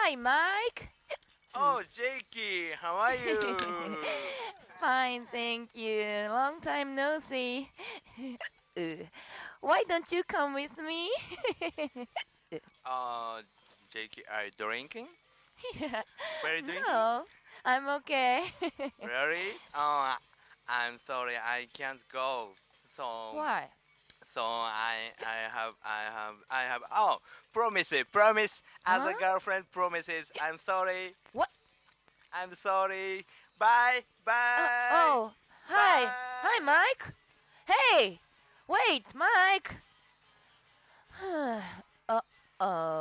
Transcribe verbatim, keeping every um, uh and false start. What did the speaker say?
Hi, Mike. Oh, Jakey, how are you? Fine, thank you. Long time no see. Uh, Why don't you come with me? uh, Jakey, are you drinking? Yeah. Where are you drinking? No, I'm okay. Really? Oh, I'm sorry, I can't go. So, Why? so I, I have, I have, I have. Oh, promises, promise. As Huh? a girlfriend, promises. I'm sorry. What? I'm sorry. Bye, Uh, bye, oh, hi. Hi, bye. Mike. Hey, wait, Mike. Uh oh.